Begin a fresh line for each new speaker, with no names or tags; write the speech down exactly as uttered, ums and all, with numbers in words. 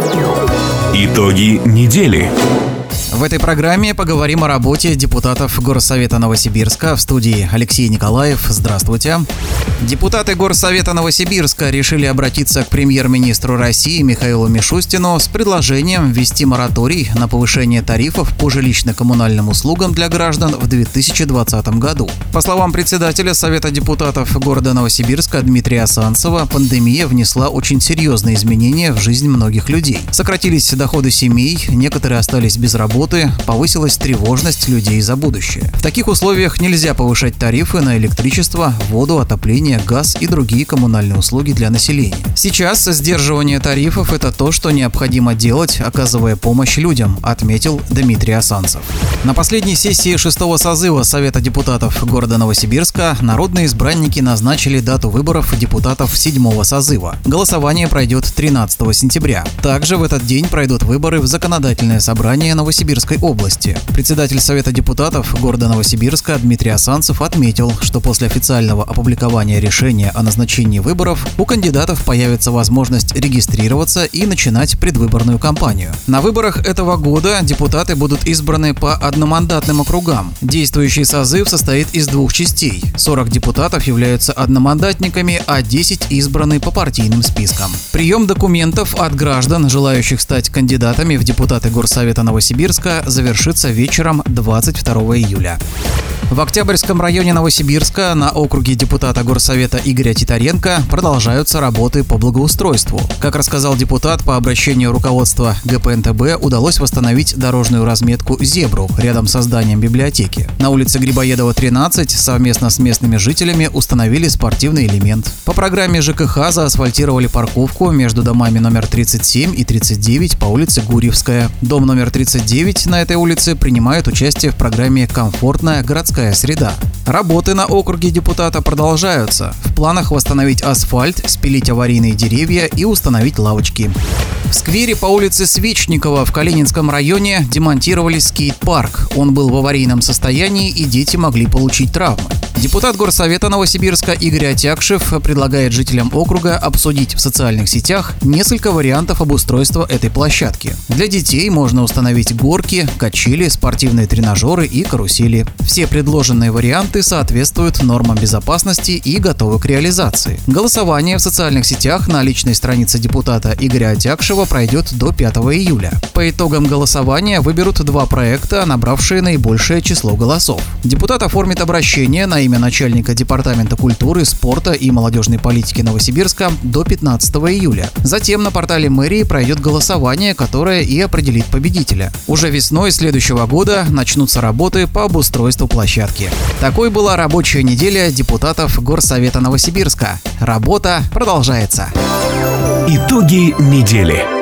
Итоги недели.
В этой программе поговорим о работе депутатов Горсовета Новосибирска. В студии Алексей Николаев. Здравствуйте. Депутаты Горсовета Новосибирска решили обратиться к премьер-министру России Михаилу Мишустину с предложением ввести мораторий на повышение тарифов по жилищно-коммунальным услугам для граждан в две тысячи двадцатом году. По словам председателя Совета депутатов города Новосибирска Дмитрия Асанцева, пандемия внесла очень серьезные изменения в жизнь многих людей. Сократились доходы семей, некоторые остались без работы, повысилась тревожность людей за будущее. В таких условиях нельзя повышать тарифы на электричество, воду, отопление, газ и другие коммунальные услуги для населения. Сейчас сдерживание тарифов – это то, что необходимо делать, оказывая помощь людям, отметил Дмитрий Асанцев. На последней сессии шестого созыва Совета депутатов города Новосибирска народные избранники назначили дату выборов депутатов седьмого созыва. Голосование пройдет тринадцатого сентября. Также в этот день пройдут выборы в законодательное собрание Новосибирской области. Председатель Совета депутатов города Новосибирска Дмитрий Асанцев отметил, что после официального опубликования решения о назначении выборов у кандидатов появится возможность регистрироваться и начинать предвыборную кампанию. На выборах этого года депутаты будут избраны по одномандатным округам. Действующий созыв состоит из двух частей. сорок депутатов являются одномандатниками, а десять избраны по партийным спискам. Прием документов от граждан, желающих стать кандидатами в депутаты Горсовета Новосибирска, завершится вечером двадцать второго июля. В Октябрьском районе Новосибирска на округе депутата Горсовета Игоря Титаренко продолжаются работы по благоустройству. Как рассказал депутат, по обращению руководства гэ пэ эн тэ бэ удалось восстановить дорожную разметку «Зебру» рядом со зданием библиотеки. На улице Грибоедова, тринадцать, совместно с местными жителями установили спортивный элемент. По программе жэ ка ха заасфальтировали парковку между домами номер тридцать семь и тридцать девять по улице Гурьевская. Дом номер тридцать девять на этой улице принимает участие в программе «Комфортная городская среда». Работы на округе депутата продолжаются. В планах восстановить асфальт, спилить аварийные деревья и установить лавочки. В сквере по улице Свечникова в Калининском районе демонтировали скейт-парк. Он был в аварийном состоянии, и дети могли получить травмы. Депутат Горсовета Новосибирска Игорь Атякшев предлагает жителям округа обсудить в социальных сетях несколько вариантов обустройства этой площадки. Для детей можно установить горки, качели, спортивные тренажеры и карусели. Все предложенные варианты соответствуют нормам безопасности и готовы к реализации. Голосование в социальных сетях на личной странице депутата Игоря Атякшева пройдет до пятого июля. По итогам голосования выберут два проекта, набравшие наибольшее число голосов. Депутат оформит обращение на имя начальника Департамента культуры, спорта и молодежной политики Новосибирска до пятнадцатого июля. Затем на портале мэрии пройдет голосование, которое и определит победителя. Уже весной следующего года начнутся работы по обустройству площадки. Такой была рабочая неделя депутатов Горсовета Новосибирска. Работа продолжается.
Итоги недели.